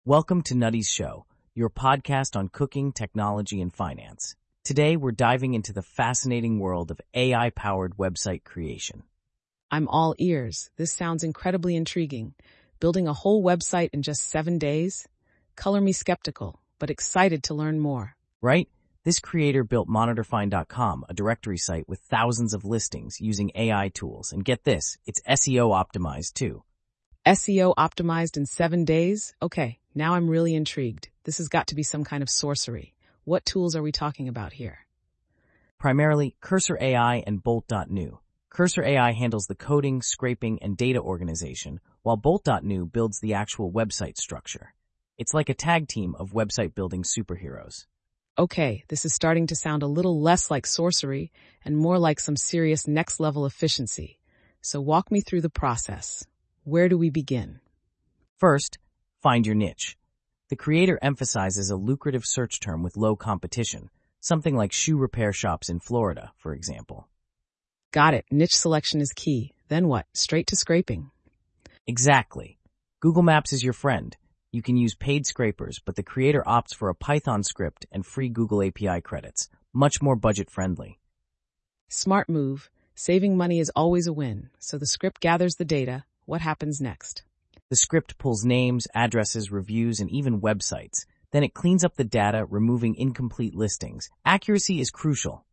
Welcome to Nutty's Show, your podcast on cooking, technology, and finance. Today, we're diving into the fascinating world of AI-powered website creation. I'm all ears. This sounds incredibly intriguing. Building a whole website in just 7 days? Color me skeptical, but excited to learn more. Right? This creator built MonitorFind.com, a directory site with thousands of listings using AI tools. And get this, it's SEO optimized too. SEO optimized in 7 days? Okay, now I'm really intrigued. This has got to be some kind of sorcery. What tools are we talking about here? Primarily, Cursor AI and Bolt.new. Cursor AI handles the coding, scraping, and data organization, while Bolt.new builds the actual website structure. It's like a tag team of website building superheroes. Okay, this is starting to sound a little less like sorcery and more like some serious next-level efficiency. So walk me through the process. Where do we begin? First, find your niche. The creator emphasizes a lucrative search term with low competition, something like shoe repair shops in Florida, for example. Got it. Niche selection is key. Then what? Straight to scraping. Exactly. Google Maps is your friend. You can use paid scrapers, but the creator opts for a Python script and free Google API credits, much more budget-friendly. Smart move. Saving money is always a win. So the script gathers the data. What happens next? The script pulls names, addresses, reviews, and even websites. Then it cleans up the data, removing incomplete listings. Accuracy is crucial.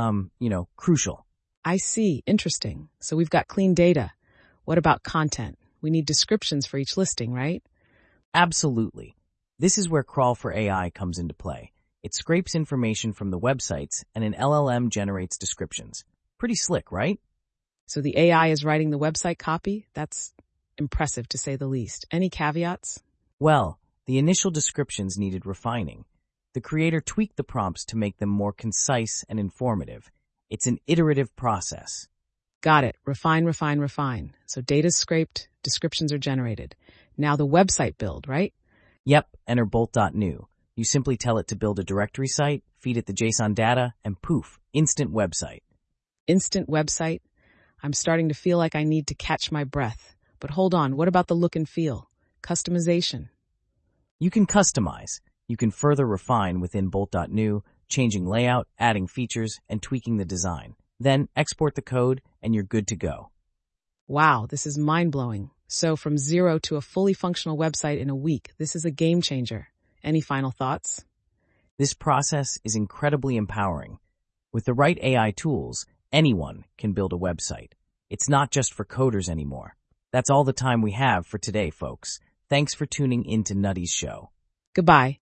Crucial. I see. Interesting. So we've got clean data. What about content? We need descriptions for each listing, right? Absolutely. This is where Crawl for AI comes into play. It scrapes information from the websites, and an LLM generates descriptions. Pretty slick, right? So the AI is writing the website copy? That's impressive to say the least. Any caveats? Well, the initial descriptions needed refining. The creator tweaked the prompts to make them more concise and informative. It's an iterative process. Got it. Refine, refine, refine. So data's scraped, descriptions are generated. Now the website build, right? Yep, enter Bolt.new. You simply tell it to build a directory site, feed it the JSON data, and poof, instant website. Instant website? I'm starting to feel like I need to catch my breath. But hold on, what about the look and feel? Customization. You can customize. You can further refine within Bolt.new, changing layout, adding features, and tweaking the design. Then export the code, and you're good to go. Wow, this is mind-blowing. So from zero to a fully functional website in a week, this is a game changer. Any final thoughts? This process is incredibly empowering. With the right AI tools, anyone can build a website. It's not just for coders anymore. That's all the time we have for today, folks. Thanks for tuning in to Nutty's Show. Goodbye.